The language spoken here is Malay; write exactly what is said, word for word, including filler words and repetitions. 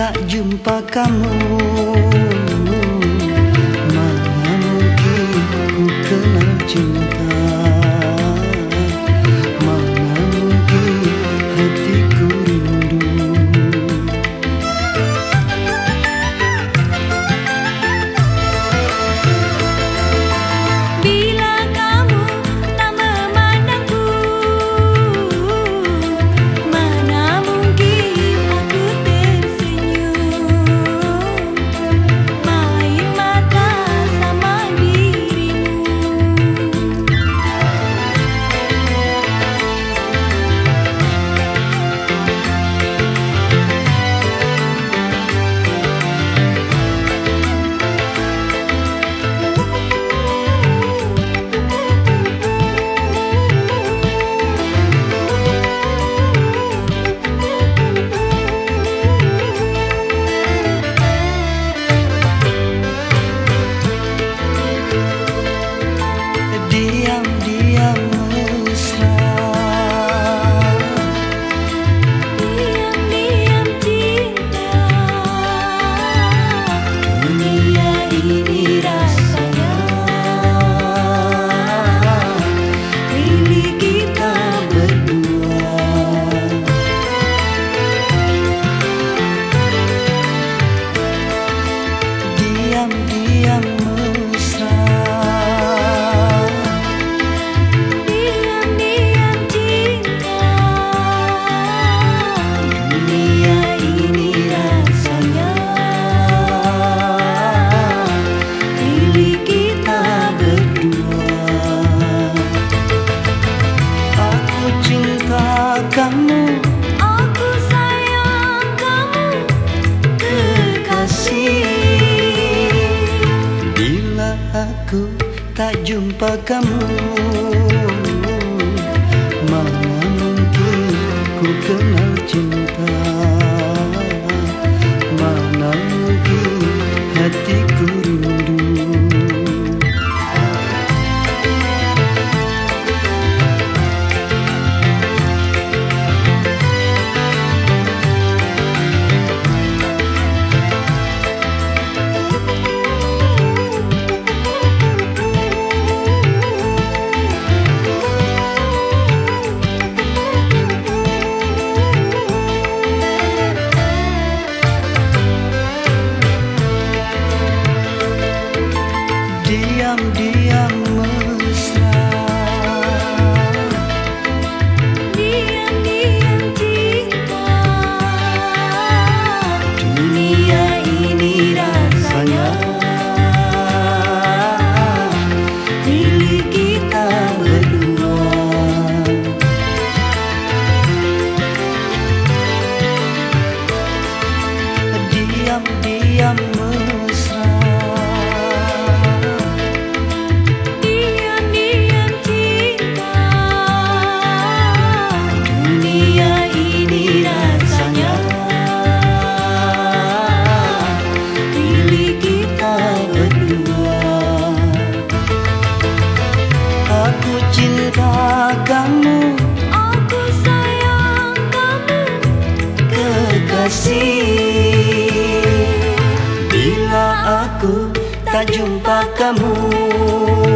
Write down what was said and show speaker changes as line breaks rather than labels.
tak jumpa kamu, mana mungkin ku kenal cinta, mana mungkin hatiku rindu.
Bila kamu tak memandangku, mana mungkin aku tersenyum, main mata sama dirimu.
Diam-diam mesra,
Diam-diam cinta, dunia ini rasanya milik kita berdua.
diam-diam mesra,
Diam-diam cinta, dunia ini rasanya milik kita berdua.
aku cinta kamu,
Aku sayang kamu, kekasih.
bila aku tak jumpa kamu, mana mungkin ku kenal cinta, mana mungkin hatiku rindu. Diam-diam mesra,
Diam-diam cinta, dunia ini rasanya milik kita berdua.
diam-diam mesra,
Diam-diam cinta, dunia ini rasanya milik kita berdua.
aku cinta kamu,
Aku sayang kamu,
kekasih. Bila aku tak jumpa kamu,